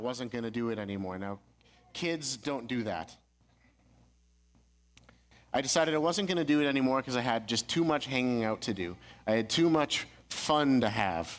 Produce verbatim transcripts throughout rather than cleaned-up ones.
I wasn't going to do it anymore. Now, kids don't do that. I decided I wasn't going to do it anymore because I had just too much hanging out to do. I had too much fun to have.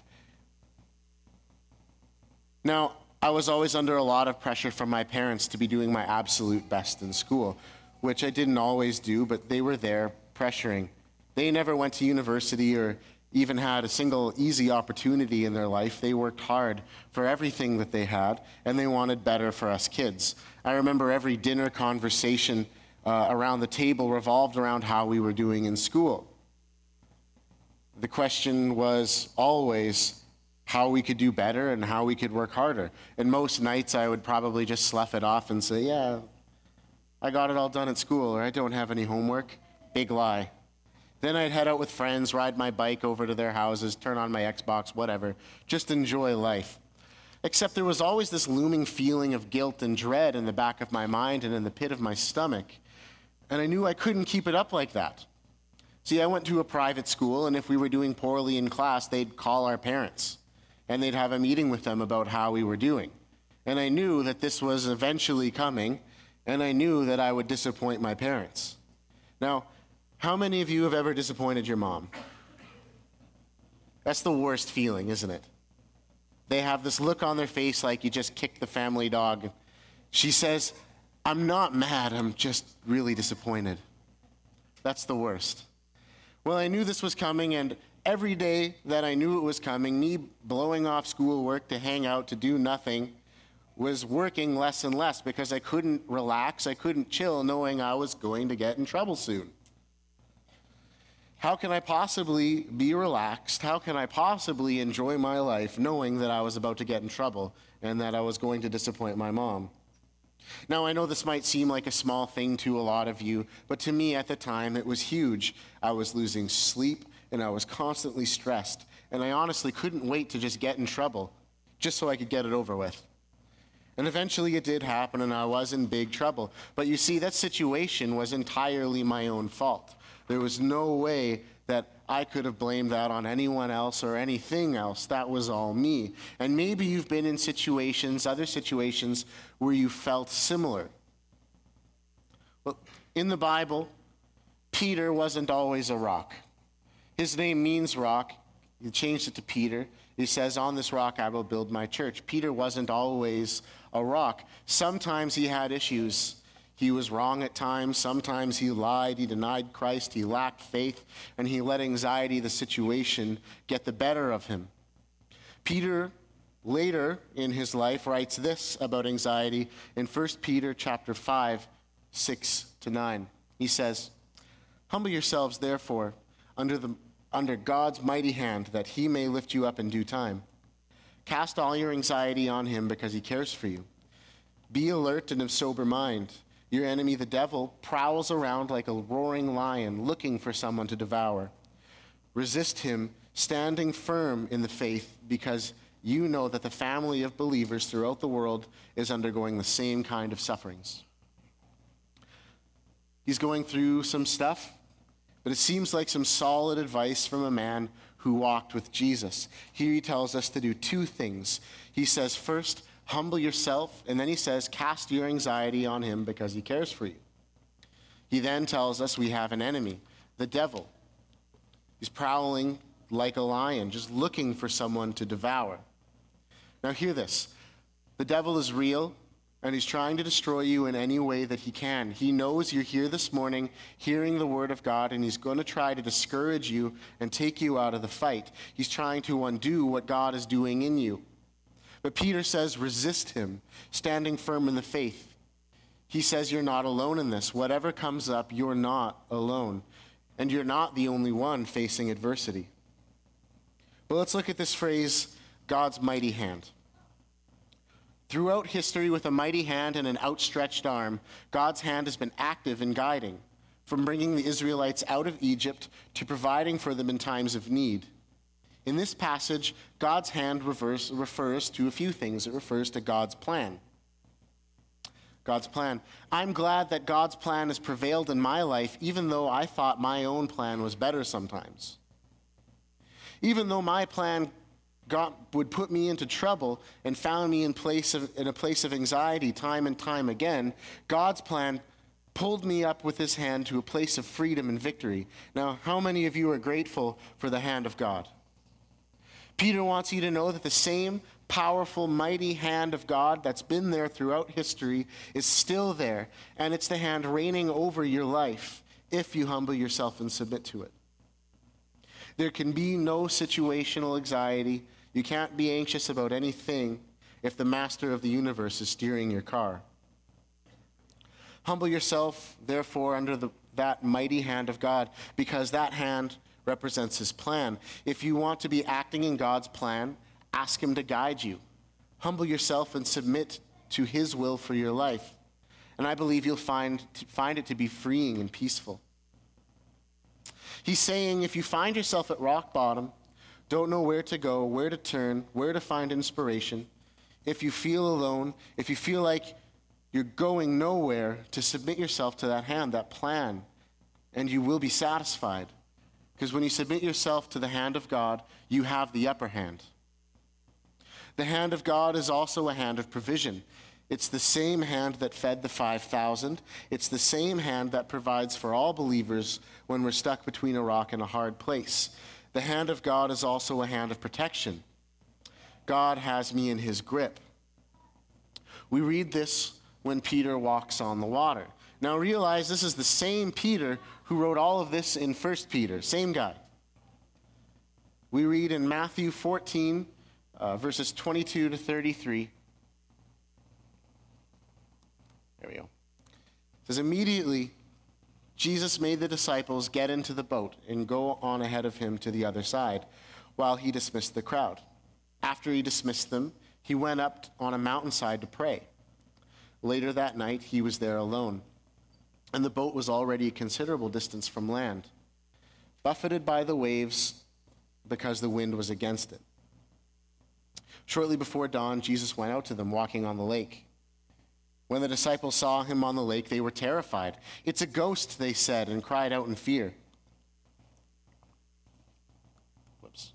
Now, I was always under a lot of pressure from my parents to be doing my absolute best in school, which I didn't always do, but they were there pressuring. They never went to university or even had a single easy opportunity in their life. They worked hard for everything that they had, and they wanted better for us kids. I remember every dinner conversation uh, around the table revolved around how we were doing in school. The question was always how we could do better and how we could work harder. And most nights I would probably just slough it off and say, yeah, I got it all done at school, or I don't have any homework. Big lie. Then I'd head out with friends, ride my bike over to their houses, turn on my Xbox, whatever, just enjoy life. Except there was always this looming feeling of guilt and dread in the back of my mind and in the pit of my stomach. And I knew I couldn't keep it up like that. See, I went to a private school, and if we were doing poorly in class, they'd call our parents, and they'd have a meeting with them about how we were doing. And I knew that this was eventually coming, and I knew that I would disappoint my parents. Now, how many of you have ever disappointed your mom? That's the worst feeling, isn't it? They have this look on their face like you just kicked the family dog. She says, I'm not mad, I'm just really disappointed. That's the worst. Well, I knew this was coming, and every day that I knew it was coming, me blowing off schoolwork to hang out, to do nothing, was working less and less because I couldn't relax, I couldn't chill knowing I was going to get in trouble soon. How can I possibly be relaxed? How can I possibly enjoy my life knowing that I was about to get in trouble and that I was going to disappoint my mom? Now, I know this might seem like a small thing to a lot of you, but to me at the time, it was huge. I was losing sleep, and I was constantly stressed, and I honestly couldn't wait to just get in trouble, just so I could get it over with. And eventually it did happen, and I was in big trouble. But you see, that situation was entirely my own fault. There was no way that I could have blamed that on anyone else or anything else. That was all me. And maybe you've been in situations, other situations, where you felt similar. Well, in the Bible, Peter wasn't always a rock. His name means rock. He changed it to Peter. He says, on this rock I will build my church. Peter wasn't always a rock. Sometimes he had issues. He was wrong at times. Sometimes he lied. He denied Christ. He lacked faith. And he let anxiety, the situation, get the better of him. Peter, later in his life, writes this about anxiety in First Peter chapter five, six to nine. He says, humble yourselves, therefore, under the under God's mighty hand, that he may lift you up in due time. Cast all your anxiety on him because he cares for you. Be alert and of sober mind. Your enemy, the devil, prowls around like a roaring lion, looking for someone to devour. Resist him, standing firm in the faith, because you know that the family of believers throughout the world is undergoing the same kind of sufferings. He's going through some stuff, but it seems like some solid advice from a man who walked with Jesus. Here he tells us to do two things. He says, first, humble yourself, and then he says, cast your anxiety on him because he cares for you. He then tells us we have an enemy, the devil. He's prowling like a lion, just looking for someone to devour. Now hear this. The devil is real, and he's trying to destroy you in any way that he can. He knows you're here this morning hearing the word of God, and he's going to try to discourage you and take you out of the fight. He's trying to undo what God is doing in you. But Peter says, resist him, standing firm in the faith. He says you're not alone in this. Whatever comes up, you're not alone. And you're not the only one facing adversity. But let's look at this phrase, God's mighty hand. Throughout history, with a mighty hand and an outstretched arm, God's hand has been active in guiding, from bringing the Israelites out of Egypt to providing for them in times of need. In this passage, God's hand reverse, refers to a few things. It refers to God's plan. God's plan. I'm glad that God's plan has prevailed in my life, even though I thought my own plan was better sometimes. Even though my plan God would put me into trouble and found me in place of, in a place of anxiety time and time again, God's plan pulled me up with his hand to a place of freedom and victory. Now, how many of you are grateful for the hand of God? Peter wants you to know that the same powerful, mighty hand of God that's been there throughout history is still there, and it's the hand reigning over your life if you humble yourself and submit to it. There can be no situational anxiety. You can't be anxious about anything if the master of the universe is steering your car. Humble yourself, therefore, under the, that mighty hand of God, because that hand represents his plan. If you want to be acting in God's plan, ask him to guide you. Humble yourself and submit to his will for your life. And I believe you'll find, find it to be freeing and peaceful. He's saying if you find yourself at rock bottom, don't know where to go, where to turn, where to find inspiration, if you feel alone, if you feel like you're going nowhere, to submit yourself to that hand, that plan, and you will be satisfied. Because when you submit yourself to the hand of God, you have the upper hand. The hand of God is also a hand of provision. It's the same hand that fed the five thousand. It's the same hand that provides for all believers when we're stuck between a rock and a hard place. The hand of God is also a hand of protection. God has me in his grip. We read this when Peter walks on the water. Now realize this is the same Peter who wrote all of this in First Peter, same guy. We read in Matthew fourteen, uh, verses twenty-two to thirty-three. There we go. It says, immediately Jesus made the disciples get into the boat and go on ahead of him to the other side while he dismissed the crowd. After he dismissed them, he went up on a mountainside to pray. Later that night, he was there alone, and the boat was already a considerable distance from land, buffeted by the waves because the wind was against it. Shortly before dawn, Jesus went out to them walking on the lake. When the disciples saw him on the lake, they were terrified. "It's a ghost," they said, and cried out in fear. Whoops.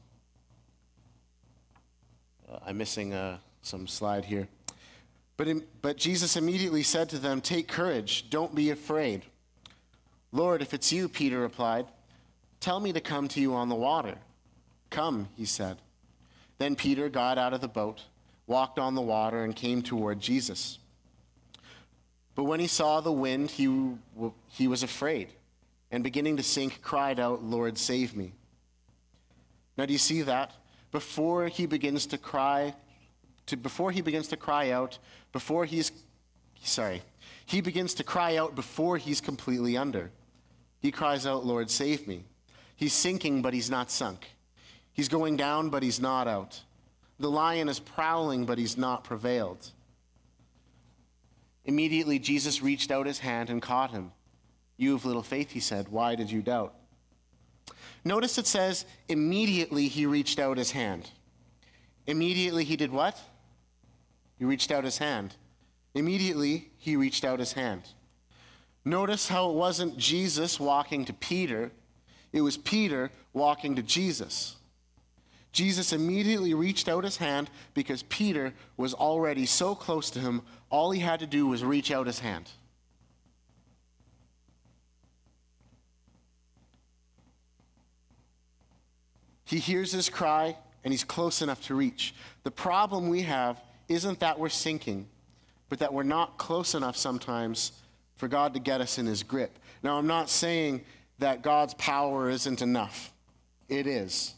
Uh, I'm missing uh, some slide here. But, in, but Jesus immediately said to them, "Take courage, don't be afraid." "Lord, if it's you," Peter replied, "tell me to come to you on the water." "Come," he said. Then Peter got out of the boat, walked on the water, and came toward Jesus. But when he saw the wind, he, he was afraid, and beginning to sink, cried out, "Lord, save me." Now, do you see that? Before he begins to cry, to, before he begins to cry out, before he's, sorry, he begins to cry out before he's completely under. He cries out, "Lord, save me." He's sinking, but he's not sunk. He's going down, but he's not out. The lion is prowling, but he's not prevailed. Immediately, Jesus reached out his hand and caught him. "You of little faith," he said, "why did you doubt?" Notice it says, immediately he reached out his hand. Immediately he did what? He reached out his hand. Immediately he reached out his hand. Notice how it wasn't Jesus walking to Peter. It was Peter walking to Jesus. Jesus immediately reached out his hand because Peter was already so close to him, all he had to do was reach out his hand. He hears his cry, and he's close enough to reach. The problem we have isn't that we're sinking, but that we're not close enough sometimes for God to get us in his grip. Now, I'm not saying that God's power isn't enough. It is.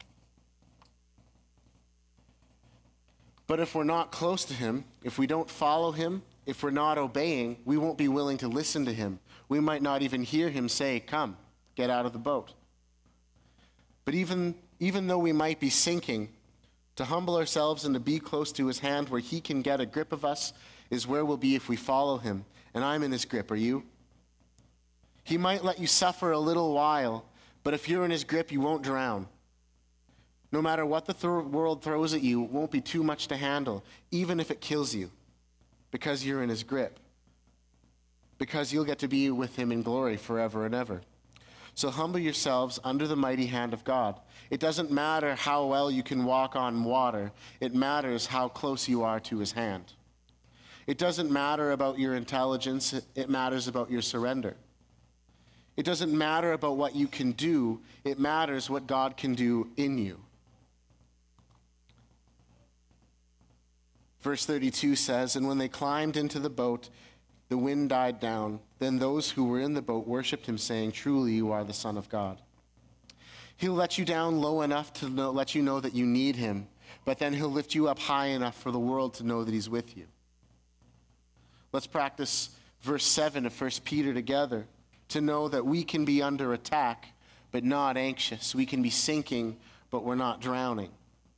But if we're not close to him, if we don't follow him, if we're not obeying, we won't be willing to listen to him. We might not even hear him say, "Come, get out of the boat." But even, even though we might be sinking, to humble ourselves and to be close to his hand where he can get a grip of us is where we'll be if we follow him. And I'm in his grip, are you? He might let you suffer a little while, but if you're in his grip, you won't drown. No matter what the th- world throws at you, it won't be too much to handle, even if it kills you, because you're in his grip, because you'll get to be with him in glory forever and ever. So humble yourselves under the mighty hand of God. It doesn't matter how well you can walk on water. It matters how close you are to his hand. It doesn't matter about your intelligence. It matters about your surrender. It doesn't matter about what you can do. It matters what God can do in you. Verse thirty-two says, "And when they climbed into the boat, the wind died down. Then those who were in the boat worshipped him, saying, 'Truly you are the Son of God.'" He'll let you down low enough to know, let you know that you need him, but then he'll lift you up high enough for the world to know that he's with you. Let's practice verse seven of First Peter together to know that we can be under attack, but not anxious. We can be sinking, but we're not drowning.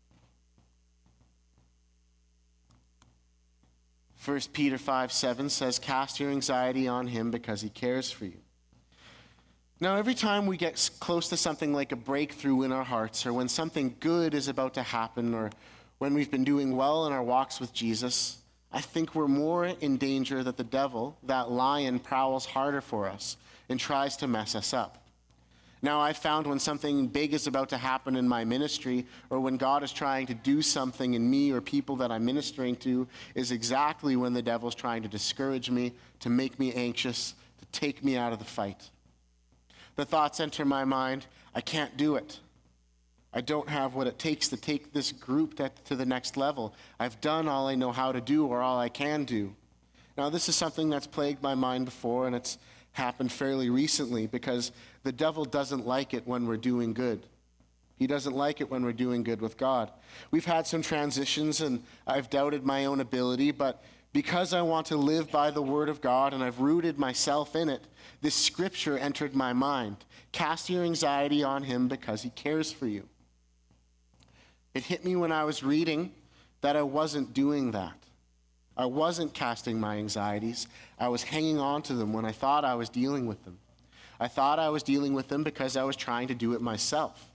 First Peter five seven says, "Cast your anxiety on him because he cares for you." Now, every time we get close to something like a breakthrough in our hearts, or when something good is about to happen, or when we've been doing well in our walks with Jesus, I think we're more in danger that the devil, that lion, prowls harder for us and tries to mess us up. Now, I've found when something big is about to happen in my ministry, or when God is trying to do something in me or people that I'm ministering to, is exactly when the devil's trying to discourage me, to make me anxious, to take me out of the fight. The thoughts enter my mind, I can't do it. I don't have what it takes to take this group to, to the next level. I've done all I know how to do, or all I can do. Now, this is something that's plagued my mind before, and it's happened fairly recently, because the devil doesn't like it when we're doing good. He doesn't like it when we're doing good with God. We've had some transitions, and I've doubted my own ability, but because I want to live by the word of God and I've rooted myself in it, this scripture entered my mind. Cast your anxiety on him because he cares for you. It hit me when I was reading that I wasn't doing that. I wasn't casting my anxieties. I was hanging on to them when I thought I was dealing with them. I thought I was dealing with them because I was trying to do it myself.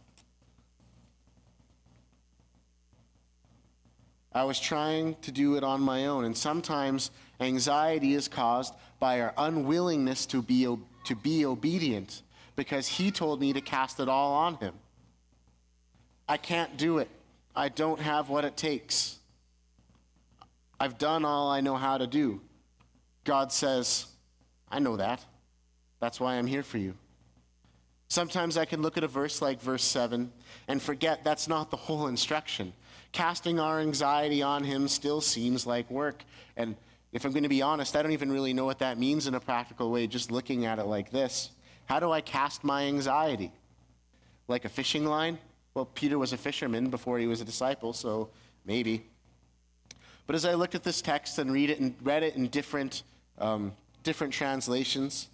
I was trying to do it on my own, and sometimes anxiety is caused by our unwillingness to be, to be obedient, because he told me to cast it all on him. I can't do it. I don't have what it takes. I've done all I know how to do. God says, I know that. That's why I'm here for you. Sometimes I can look at a verse like verse seven and forget that's not the whole instruction. Casting our anxiety on him still seems like work. And if I'm going to be honest, I don't even really know what that means in a practical way, just looking at it like this. How do I cast my anxiety? Like a fishing line? Well, Peter was a fisherman before he was a disciple, so maybe. But as I looked at this text and read it and read it in different, um, different translations,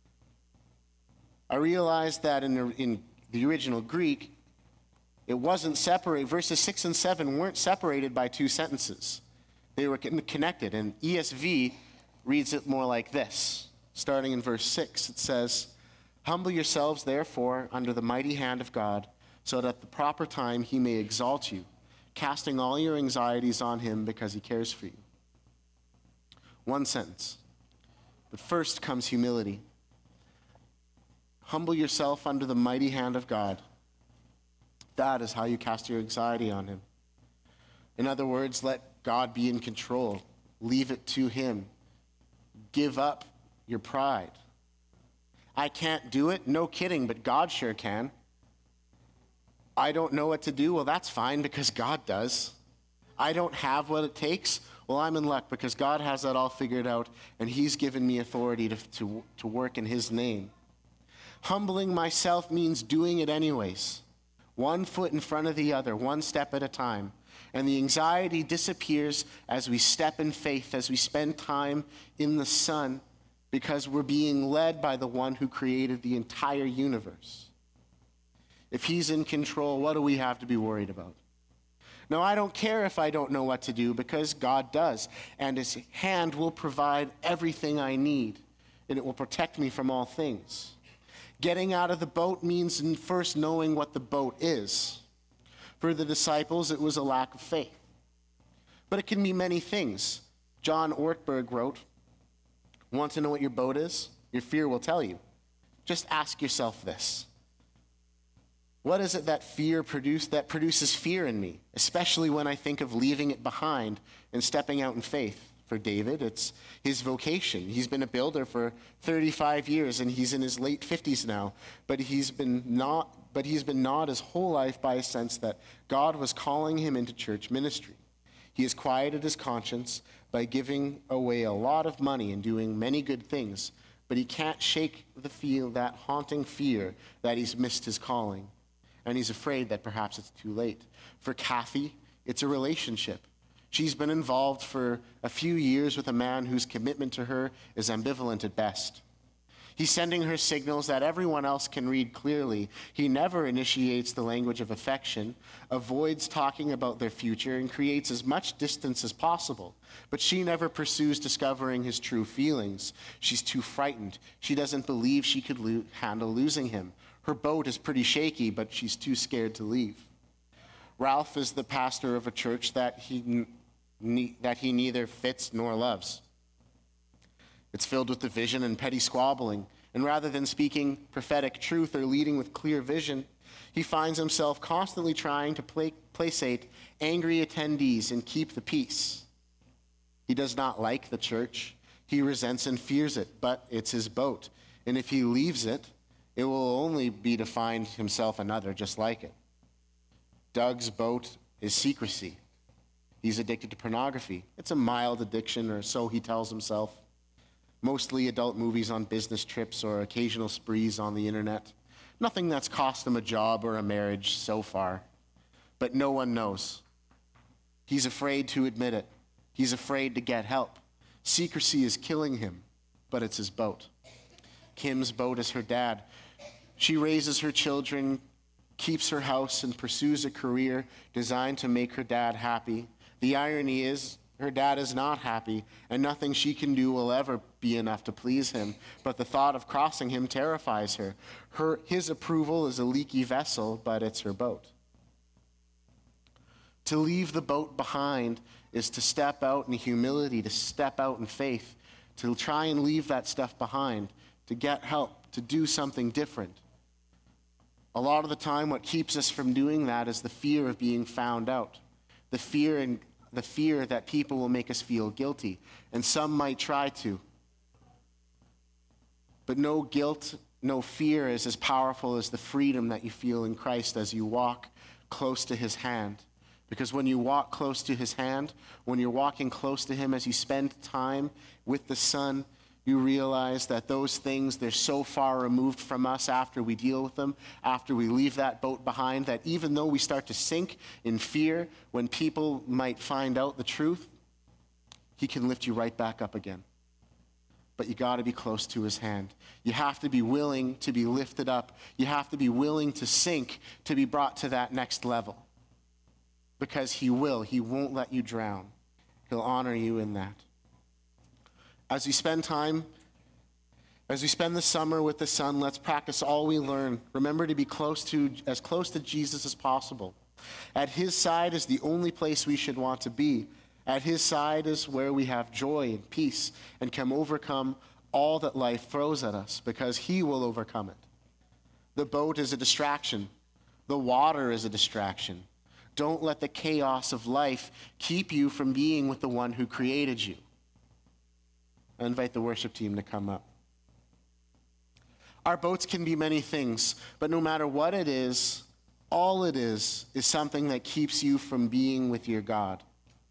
I realized that in the, in the original Greek, it wasn't separate. Verses six and seven weren't separated by two sentences. They were connected. And E S V reads it more like this. Starting in verse six, it says, "Humble yourselves, therefore, under the mighty hand of God, so that at the proper time he may exalt you, casting all your anxieties on him because he cares for you." One sentence. But first comes humility. Humble yourself under the mighty hand of God. That is how you cast your anxiety on him. In other words, let God be in control. Leave it to him. Give up your pride. I can't do it? No kidding, but God sure can. I don't know what to do? Well, that's fine because God does. I don't have what it takes? Well, I'm in luck because God has that all figured out, and he's given me authority to, to, to work in his name. Humbling myself means doing it anyways. One foot in front of the other, one step at a time. And the anxiety disappears as we step in faith, as we spend time in the Son, because we're being led by the one who created the entire universe. If he's in control, what do we have to be worried about? Now, I don't care if I don't know what to do, because God does. And his hand will provide everything I need, and it will protect me from all things. Getting out of the boat means first knowing what the boat is. For the disciples, it was a lack of faith. But it can be many things. John Ortberg wrote, "Want to know what your boat is? Your fear will tell you. just ask yourself this. What is it that fear produce, that produces fear in me, especially when I think of leaving it behind and stepping out in faith? For David, it's his vocation. He's been a builder for thirty-five years, and he's in his late fifties now, but he's been not but he's been gnawed his whole life by a sense that God was calling him into church ministry. He has quieted his conscience by giving away a lot of money and doing many good things, but he can't shake the feel, that haunting fear that he's missed his calling, and he's afraid that perhaps it's too late. For Kathy, it's a relationship. She's been involved for a few years with a man whose commitment to her is ambivalent at best. He's sending her signals that everyone else can read clearly. He never initiates the language of affection, avoids talking about their future, and creates as much distance as possible. But she never pursues discovering his true feelings. She's too frightened. She doesn't believe she could lo- handle losing him. Her boat is pretty shaky, but she's too scared to leave. Ralph is the pastor of a church that he Ne- that he neither fits nor loves. It's filled with division and petty squabbling, and rather than speaking prophetic truth or leading with clear vision, he finds himself constantly trying to pla- placate angry attendees and keep the peace. He does not like the church. He resents and fears it, but it's his boat, and if he leaves it, it will only be to find himself another just like it. Doug's boat is secrecy. He's addicted to pornography. It's a mild addiction, or so he tells himself. Mostly adult movies on business trips or occasional sprees on the internet. Nothing that's cost him a job or a marriage so far. But no one knows. He's afraid to admit it. He's afraid to get help. Secrecy is killing him, but it's his boat. Kim's boat is her dad. She raises her children, keeps her house, and pursues a career designed to make her dad happy. The irony is, her dad is not happy, and nothing she can do will ever be enough to please him. But the thought of crossing him terrifies her. Her his approval is a leaky vessel, but it's her boat. To leave the boat behind is to step out in humility, to step out in faith, to try and leave that stuff behind, to get help, to do something different. A lot of the time, what keeps us from doing that is the fear of being found out. The fear and the fear that people will make us feel guilty, and some might try to. But no guilt, no fear is as powerful as the freedom that you feel in Christ as you walk close to his hand. Because when you walk close to his hand, when you're walking close to him as you spend time with the Son, you realize that those things, they're so far removed from us after we deal with them, after we leave that boat behind, that even though we start to sink in fear when people might find out the truth, he can lift you right back up again. But you got to be close to his hand. You have to be willing to be lifted up. You have to be willing to sink to be brought to that next level. Because he will. He won't let you drown. He'll honor you in that. As we spend time, as we spend the summer with the Son, let's practice all we learn. Remember to be close to, as close to Jesus as possible. At his side is the only place we should want to be. At his side is where we have joy and peace and can overcome all that life throws at us, because he will overcome it. The boat is a distraction. The water is a distraction. Don't let the chaos of life keep you from being with the one who created you. I invite the worship team to come up. Our boats can be many things, but no matter what it is, all it is is something that keeps you from being with your God.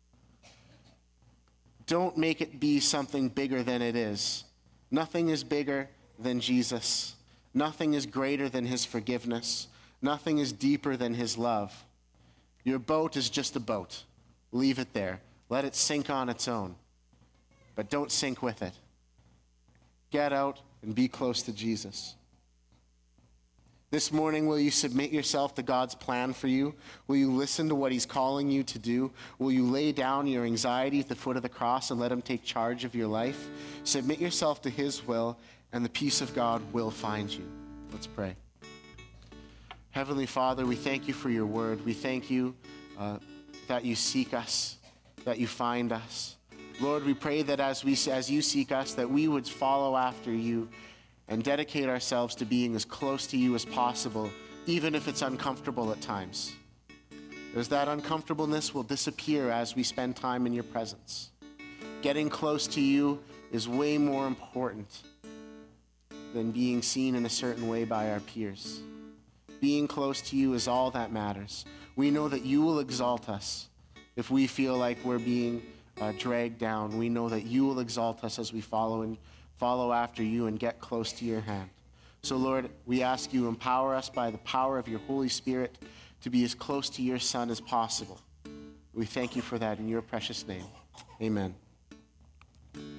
Don't make it be something bigger than it is. Nothing is bigger than Jesus. Nothing is greater than his forgiveness. Nothing is deeper than his love. Your boat is just a boat. Leave it there. Let it sink on its own. But don't sink with it. Get out and be close to Jesus. This morning, will you submit yourself to God's plan for you? Will you listen to what he's calling you to do? Will you lay down your anxiety at the foot of the cross and let him take charge of your life? Submit yourself to his will, and the peace of God will find you. Let's pray. Heavenly Father, we thank you for your word. We thank you uh, that you seek us, that you find us. Lord, we pray that as we, as you seek us, that we would follow after you, and dedicate ourselves to being as close to you as possible, even if it's uncomfortable at times. Because that uncomfortableness will disappear as we spend time in your presence. Getting close to you is way more important than being seen in a certain way by our peers. Being close to you is all that matters. We know that you will exalt us if we feel like we're being uh, dragged down. We know that you will exalt us as we follow and follow after you and get close to your hand. So Lord, we ask you empower us by the power of your Holy Spirit to be as close to your Son as possible. We thank you for that in your precious name. Amen.